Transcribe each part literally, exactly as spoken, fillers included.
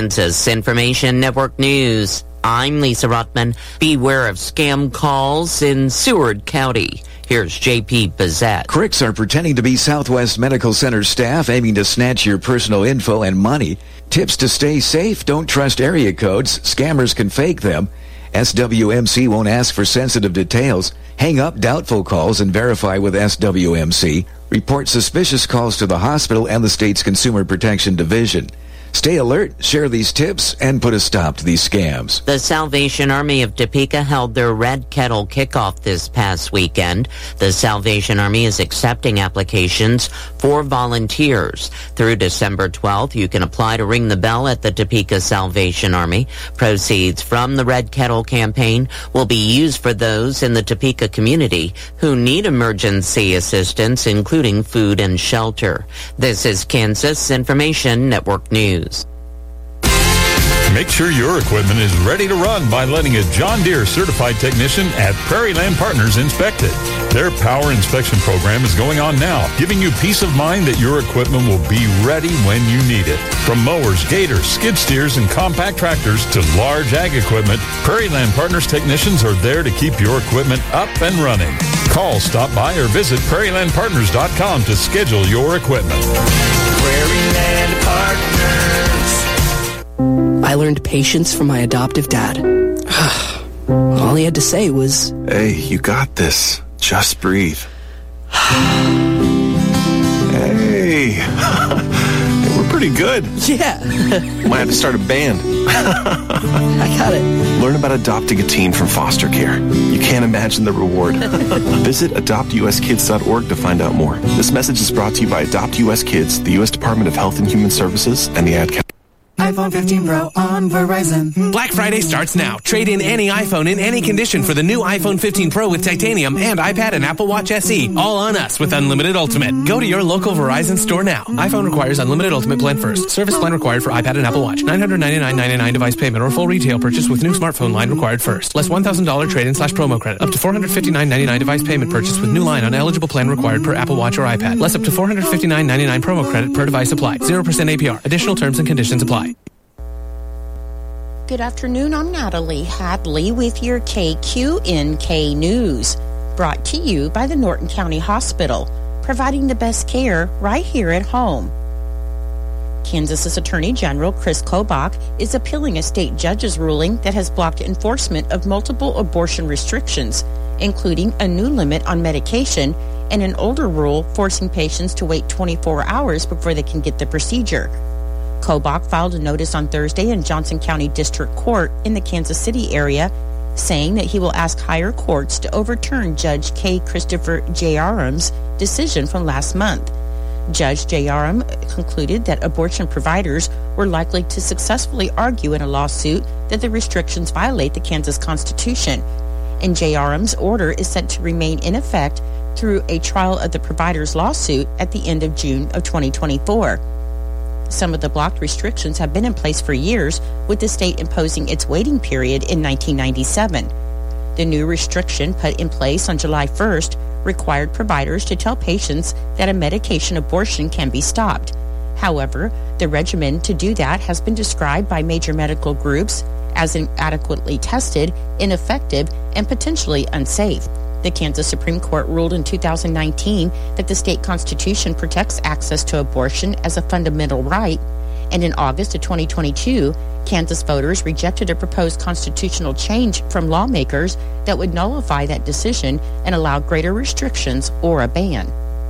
Kansas Information Network News. I'm Lisa Ruttman. Beware of scam calls in Seward County. Here's J P Bazette. Crooks are pretending to be Southwest Medical Center staff aiming to snatch your personal info and money. Tips to stay safe: don't trust area codes. Scammers can fake them. S W M C won't ask for sensitive details. Hang up doubtful calls and verify with S W M C. Report suspicious calls to the hospital and the state's Consumer Protection Division. Stay alert, share these tips, and put a stop to these scams. The Salvation Army of Topeka held their Red Kettle kickoff this past weekend. The Salvation Army is accepting applications for volunteers. Through December twelfth, you can apply to ring the bell at the Topeka Salvation Army. Proceeds from the Red Kettle campaign will be used for those in the Topeka community who need emergency assistance, including food and shelter. This is Kansas Information Network News. Make sure your equipment is ready to run by letting a John Deere certified technician at Prairie Land Partners inspect it. Their power inspection program is going on now, giving you peace of mind that your equipment will be ready when you need it. From mowers, gators, skid steers, and compact tractors to large ag equipment, Prairie Land Partners technicians are there to keep your equipment up and running. Call, stop by, or visit prairie land partners dot com to schedule your equipment. Prairie Land Partners. I learned patience from my adoptive dad. All he had to say was, "Hey, you got this. Just breathe." Hey, we're pretty good. Yeah. Might have to start a band. I got it. Learn about adopting a teen from foster care. You can't imagine the reward. Visit adopt u s kids dot org to find out more. This message is brought to you by Adopt U S Kids, the U S Department of Health and Human Services, and the Ad Council. iPhone fifteen Pro on Verizon. Black Friday starts now. Trade in any iPhone in any condition for the new iPhone fifteen Pro with titanium and iPad and Apple Watch S E. All on us with Unlimited Ultimate. Go to your local Verizon store now. iPhone requires Unlimited Ultimate plan first. Service plan required for iPad and Apple Watch. nine hundred ninety-nine dollars and ninety-nine cents device payment or full retail purchase with new smartphone line required first. Less one thousand dollars trade-in slash promo credit. Up to four hundred fifty-nine dollars and ninety-nine cents device payment purchase with new line on eligible plan required per Apple Watch or iPad. Less up to four hundred fifty-nine dollars and ninety-nine cents promo credit per device applied. zero percent A P R. Additional terms and conditions apply. Good afternoon, I'm Natalie Hadley with your K Q N K News, brought to you by the Norton County Hospital, providing the best care right here at home. Kansas's Attorney General Chris Kobach is appealing a state judge's ruling that has blocked enforcement of multiple abortion restrictions, including a new limit on medication and an older rule forcing patients to wait twenty-four hours before they can get the procedure. Kobach filed a notice on Thursday in Johnson County District Court in the Kansas City area, saying that he will ask higher courts to overturn Judge K. Christopher Jeyaram's decision from last month. Judge Jeyaram concluded that abortion providers were likely to successfully argue in a lawsuit that the restrictions violate the Kansas Constitution, and Jeyaram's order is set to remain in effect through a trial of the providers' lawsuit at the end of June of twenty twenty-four. Some of the blocked restrictions have been in place for years, with the state imposing its waiting period in nineteen ninety-seven. The new restriction put in place on July first required providers to tell patients that a medication abortion can be stopped. However, the regimen to do that has been described by major medical groups as inadequately tested, ineffective, and potentially unsafe. The Kansas Supreme Court ruled in two thousand nineteen that the state constitution protects access to abortion as a fundamental right, and in August of twenty twenty-two, Kansas voters rejected a proposed constitutional change from lawmakers that would nullify that decision and allow greater restrictions or a ban.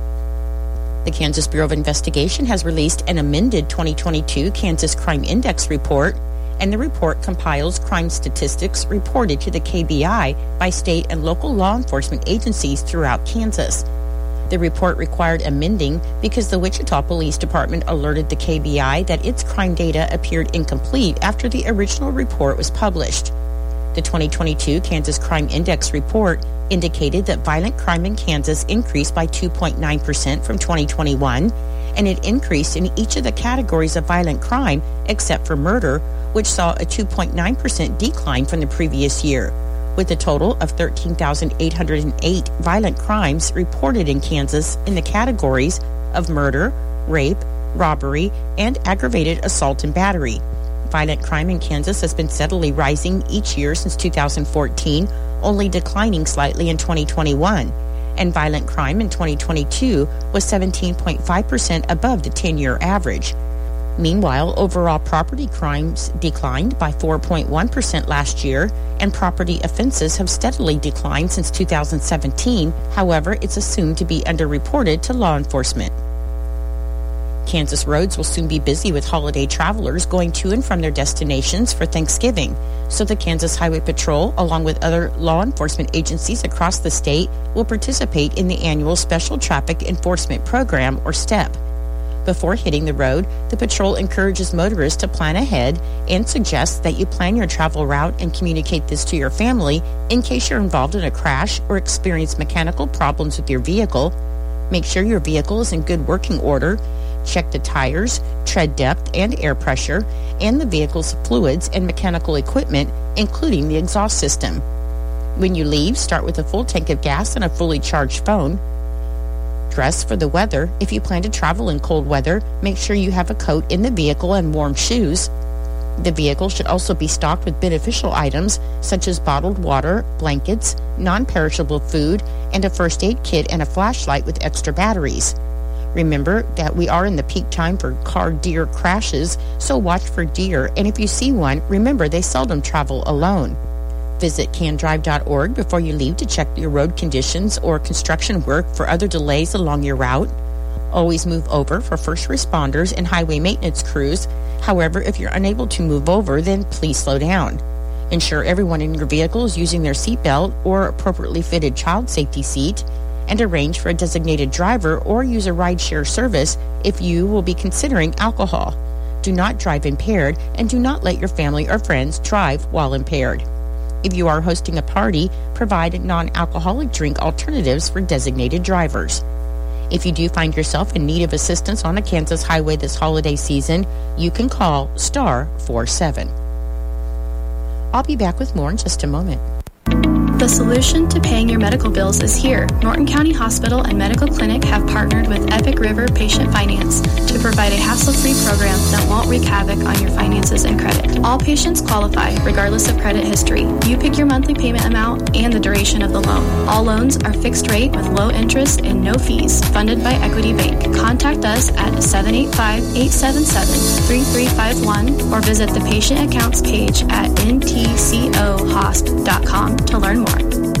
The Kansas Bureau of Investigation has released an amended twenty twenty-two Kansas Crime Index report, and the report compiles crime statistics reported to the K B I by state and local law enforcement agencies throughout Kansas. The report required amending because the Wichita Police Department alerted the K B I that its crime data appeared incomplete after the original report was published. The twenty twenty-two Kansas Crime Index report indicated that violent crime in Kansas increased by two point nine percent from twenty twenty-one, and it increased in each of the categories of violent crime except for murder, which saw a two point nine percent decline from the previous year, with a total of thirteen thousand eight hundred eight violent crimes reported in Kansas in the categories of murder, rape, robbery, and aggravated assault and battery. violent crime in Kansas has been steadily rising each year since two thousand fourteen, only declining slightly in twenty twenty-one. And violent crime in twenty twenty-two was seventeen point five percent above the ten-year average. Meanwhile, overall property crimes declined by four point one percent last year, and property offenses have steadily declined since two thousand seventeen. However, it's assumed to be underreported to law enforcement. Kansas roads will soon be busy with holiday travelers going to and from their destinations for Thanksgiving. So the Kansas Highway Patrol, along with other law enforcement agencies across the state, will participate in the annual Special Traffic Enforcement Program, or STEP. Before hitting the road, the patrol encourages motorists to plan ahead and suggests that you plan your travel route and communicate this to your family in case you're involved in a crash or experience mechanical problems with your vehicle. Make sure your vehicle is in good working order. Check the tires, tread depth and air pressure, and the vehicle's fluids and mechanical equipment, including the exhaust system. When you leave, start with a full tank of gas and a fully charged phone. Dress for the weather. If you plan to travel in cold weather, make sure you have a coat in the vehicle and warm shoes. The vehicle should also be stocked with beneficial items such as bottled water, blankets, non-perishable food, and a first aid kit and a flashlight with extra batteries. Remember that we are in the peak time for car deer crashes, so watch for deer, and if you see one, remember they seldom travel alone. Visit can drive dot org before you leave to check your road conditions or construction work for other delays along your route. Always move over for first responders and highway maintenance crews. However, if you're unable to move over, then please slow down. Ensure everyone in your vehicle is using their seatbelt or appropriately fitted child safety seat, and arrange for a designated driver or use a rideshare service if you will be considering alcohol. Do not drive impaired, and do not let your family or friends drive while impaired. If you are hosting a party, provide non-alcoholic drink alternatives for designated drivers. If you do find yourself in need of assistance on a Kansas highway this holiday season, you can call star four seven. I'll be back with more in just a moment. The solution to paying your medical bills is here. Norton County Hospital and Medical Clinic have partnered with Epic River Patient Finance to provide a hassle-free program that won't wreak havoc on your finances and credit. All patients qualify, regardless of credit history. You pick your monthly payment amount and the duration of the loan. All loans are fixed rate with low interest and no fees, funded by Equity Bank. Contact us at seven eight five, eight seven seven, three three five one or visit the patient accounts page at n t c o hosp dot com to learn more.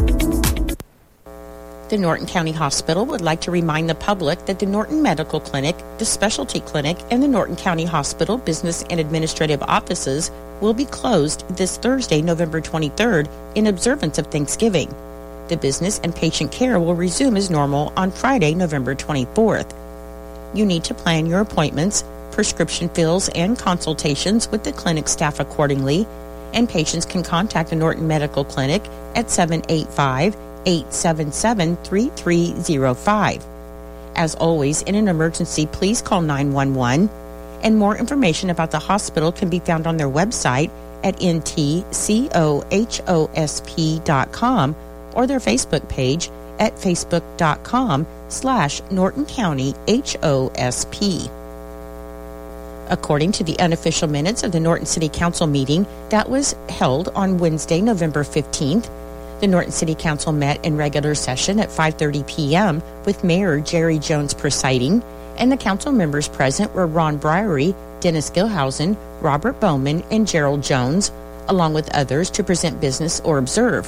The Norton County Hospital would like to remind the public that the Norton Medical Clinic, the Specialty Clinic, and the Norton County Hospital Business and Administrative Offices will be closed this Thursday, November twenty-third, in observance of Thanksgiving. The business and patient care will resume as normal on Friday, November twenty-fourth. You need to plan your appointments, prescription fills, and consultations with the clinic staff accordingly, and patients can contact the Norton Medical Clinic at seven eight five, eight seven seven, three three zero five. As always, in an emergency, please call nine one one, and more information about the hospital can be found on their website at n t c o h o s p dot com or their Facebook page at facebook dot com slash Norton County H O S P. According to the unofficial minutes of the Norton City Council meeting that was held on Wednesday, November fifteenth, the Norton City Council met in regular session at five thirty p.m. with Mayor Jerry Jones presiding, and the council members present were Ron Briery, Dennis Gilhausen, Robert Bowman, and Gerald Jones, along with others to present business or observe.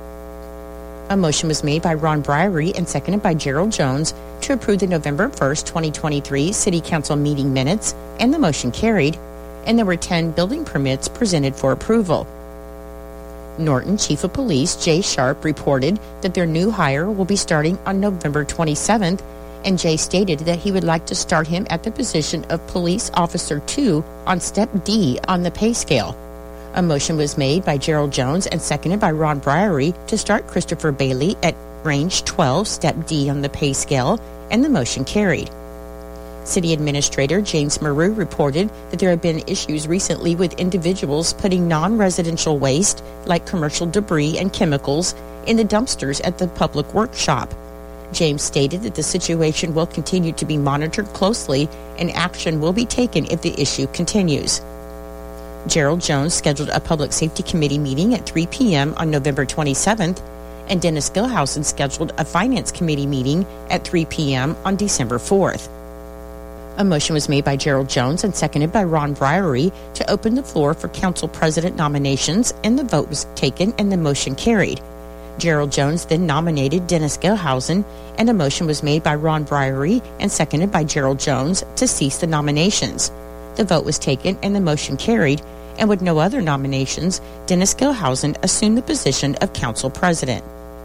A motion was made by Ron Briery and seconded by Gerald Jones to approve the November first, twenty twenty-three City Council meeting minutes, and the motion carried, and there were ten building permits presented for approval. Norton Chief of Police Jay Sharp reported that their new hire will be starting on November twenty-seventh, and Jay stated that he would like to start him at the position of Police Officer two on Step D on the pay scale. A motion was made by Gerald Jones and seconded by Ron Briery to start Christopher Bailey at Range twelve, Step D on the pay scale, and the motion carried. City Administrator James Maru reported that there have been issues recently with individuals putting non-residential waste, like commercial debris and chemicals, in the dumpsters at the public workshop. James stated that the situation will continue to be monitored closely and action will be taken if the issue continues. Gerald Jones scheduled a Public Safety Committee meeting at three p.m. on November twenty-seventh, and Dennis Gilhousen scheduled a Finance Committee meeting at three p.m. on December fourth. A motion was made by Gerald Jones and seconded by Ron Briery to open the floor for Council President nominations, and the vote was taken and the motion carried. Gerald Jones then nominated Dennis Gilhousen, and a motion was made by Ron Briery and seconded by Gerald Jones to cease the nominations. The vote was taken and the motion carried, and with no other nominations, Dennis Gilhousen assumed the position of Council President.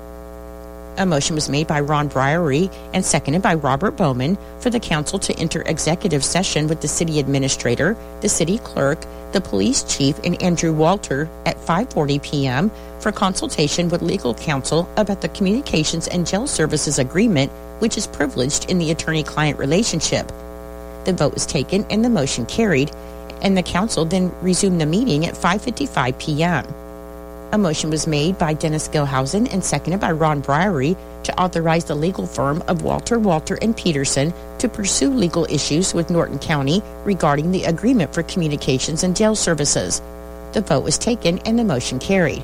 A motion was made by Ron Briery and seconded by Robert Bowman for the council to enter executive session with the city administrator, the city clerk, the police chief, and Andrew Walter at five forty p.m. for consultation with legal counsel about the Communications and Jail Services Agreement, which is privileged in the attorney-client relationship. The vote was taken and the motion carried, and the council then resumed the meeting at five fifty-five p.m. A motion was made by Dennis Gilhousen and seconded by Ron Briery to authorize the legal firm of Walter, Walter and Peterson to pursue legal issues with Norton County regarding the agreement for communications and jail services. The vote was taken and the motion carried.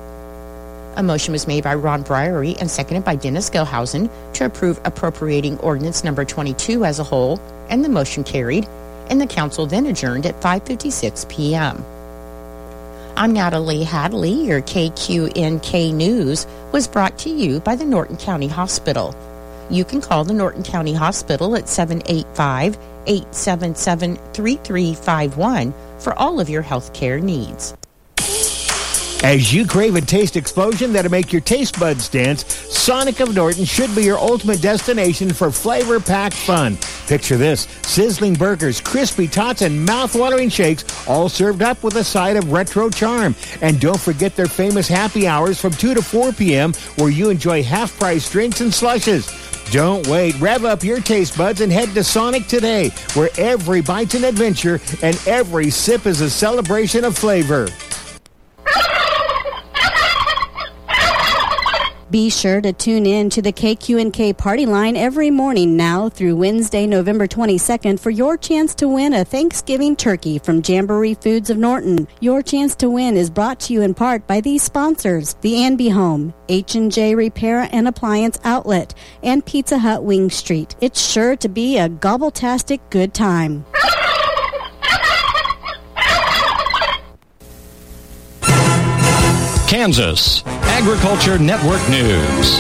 A motion was made by Ron Briery and seconded by Dennis Gilhousen to approve appropriating ordinance number twenty-two as a whole, and the motion carried, and the council then adjourned at five fifty-six p.m. I'm Natalie Hadley. Your K Q N K News was brought to you by the Norton County Hospital. You can call the Norton County Hospital at seven eight five, eight seven seven, three three five one for all of your health care needs. As you crave a taste explosion that'll make your taste buds dance, Sonic of Norton should be your ultimate destination for flavor-packed fun. Picture this: sizzling burgers, crispy tots, and mouth-watering shakes, all served up with a side of retro charm. And don't forget their famous happy hours from two to four p.m. where you enjoy half-price drinks and slushes. Don't wait. Rev up your taste buds and head to Sonic today, where every bite's an adventure and every sip is a celebration of flavor. Be sure to tune in to the K Q N K Party Line every morning now through Wednesday, November twenty-second for your chance to win a Thanksgiving turkey from Jamboree Foods of Norton. Your chance to win is brought to you in part by these sponsors: the Anby Home, H and J Repair and Appliance Outlet, and Pizza Hut Wing Street. It's sure to be a gobble-tastic good time. Kansas Agriculture Network News.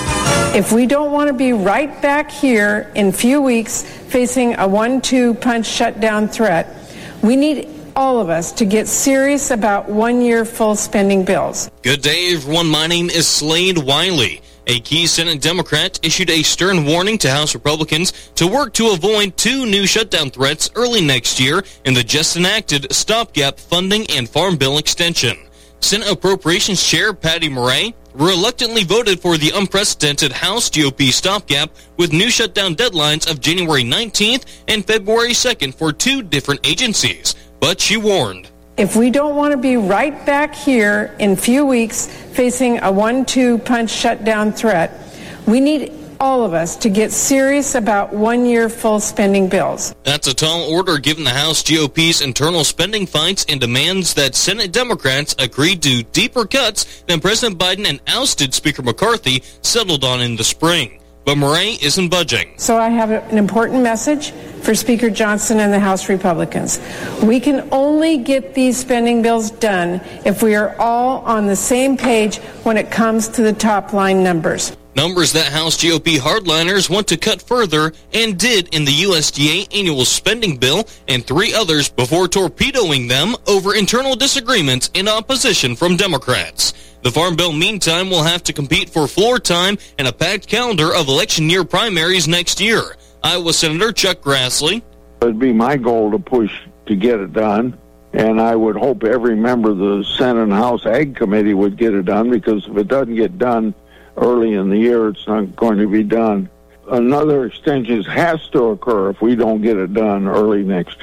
If we don't want to be right back here in a few weeks facing a one two punch shutdown threat, we need all of us to get serious about one-year full spending bills. Good day, everyone. My name is Slade Wiley. A key Senate Democrat issued a stern warning to House Republicans to work to avoid two new shutdown threats early next year in the just enacted stopgap funding and farm bill extension. Senate Appropriations Chair Patty Murray reluctantly voted for the unprecedented House G O P stopgap with new shutdown deadlines of January nineteenth and February second for two different agencies. But she warned, if we don't want to be right back here in a few weeks facing a one two punch shutdown threat, we need all of us to get serious about one-year full spending bills. That's a tall order given the House G O P's internal spending fights and demands that Senate Democrats agreed to deeper cuts than President Biden and ousted Speaker McCarthy settled on in the spring. But Murray isn't budging. So I have an important message for Speaker Johnson and the House Republicans. We can only get these spending bills done if we are all on the same page when it comes to the top-line numbers. Numbers that House G O P hardliners want to cut further and did in the U S D A annual spending bill and three others before torpedoing them over internal disagreements and opposition from Democrats. The Farm Bill, meantime, will have to compete for floor time and a packed calendar of election year primaries next year. Iowa Senator Chuck Grassley. It would be my goal to push to get it done, and I would hope every member of the Senate and House Ag Committee would get it done, because if it doesn't get done early in the year, it's not going to be done. Another extension has to occur if we don't get it done early next year.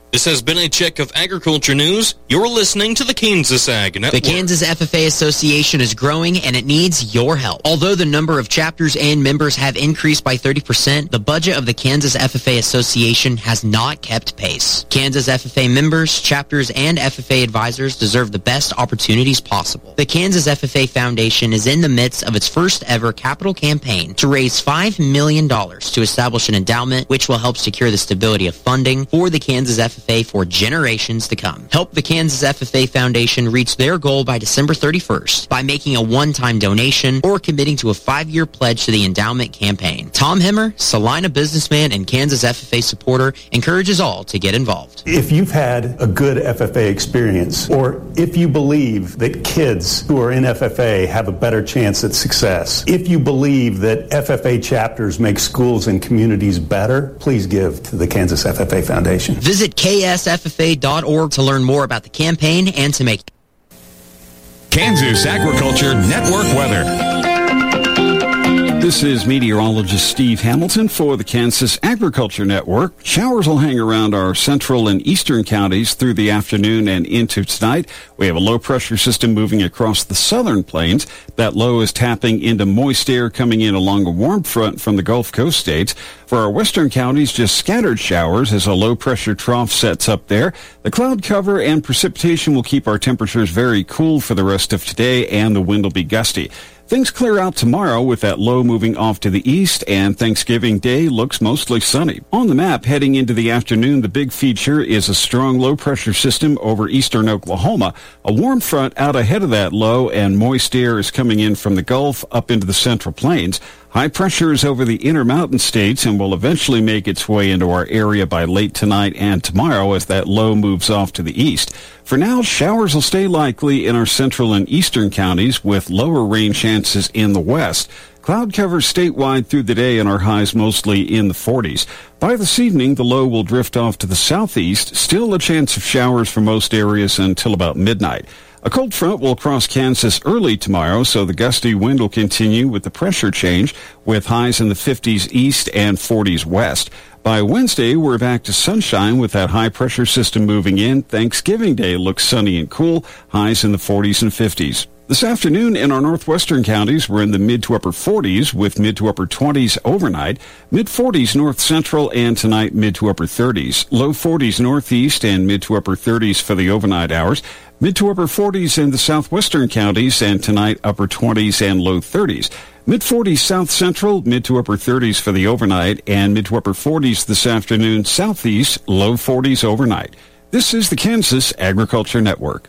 This has been a check of agriculture news. You're listening to the Kansas Ag Network. The Kansas F F A Association is growing and it needs your help. Although the number of chapters and members have increased by thirty percent, the budget of the Kansas F F A Association has not kept pace. Kansas F F A members, chapters, and F F A advisors deserve the best opportunities possible. The Kansas F F A Foundation is in the midst of its first ever capital campaign to raise five million dollars to establish an endowment which will help secure the stability of funding for the Kansas F F A F F A for generations to come. Help the Kansas F F A Foundation reach their goal by December thirty-first by making a one-time donation or committing to a five-year pledge to the endowment campaign. Tom Hemmer, Salina businessman and Kansas F F A supporter, encourages all to get involved. If you've had a good F F A experience, or if you believe that kids who are in F F A have a better chance at success, if you believe that F F A chapters make schools and communities better, please give to the Kansas F F A Foundation. Visit K S F F A dot org to learn more about the campaign and to make Kansas Agriculture Network weather. This is meteorologist Steve Hamilton for the Kansas Agriculture Network. Showers will hang around our central and eastern counties through the afternoon and into tonight. We have a low-pressure system moving across the southern plains. That low is tapping into moist air coming in along a warm front from the Gulf Coast states. For our western counties, just scattered showers as a low-pressure trough sets up there. The cloud cover and precipitation will keep our temperatures very cool for the rest of today, and the wind will be gusty. Things clear out tomorrow with that low moving off to the east, and Thanksgiving Day looks mostly sunny. On the map, heading into the afternoon, the big feature is a strong low-pressure system over eastern Oklahoma. A warm front out ahead of that low, and moist air is coming in from the Gulf up into the central plains. High pressure is over the Intermountain states and will eventually make its way into our area by late tonight and tomorrow as that low moves off to the east. For now, showers will stay likely in our central and eastern counties with lower rain chances in the west. Cloud cover statewide through the day and our highs mostly in the forties. By this evening, the low will drift off to the southeast. Still a chance of showers for most areas until about midnight. A cold front will cross Kansas early tomorrow, so the gusty wind will continue with the pressure change, with highs in the fifties east and forties west. By Wednesday, we're back to sunshine with that high-pressure system moving in. Thanksgiving Day looks sunny and cool, highs in the forties and fifties. This afternoon in our northwestern counties, we're in the mid to upper forties with mid to upper twenties overnight, mid forties north central, and tonight mid to upper thirties. Low forties northeast and mid to upper thirties for the overnight hours. Mid to upper forties in the southwestern counties, and tonight upper twenties and low thirties. Mid forties south central, mid to upper thirties for the overnight, and mid to upper forties this afternoon southeast, low forties overnight. This is the Kansas Agriculture Network.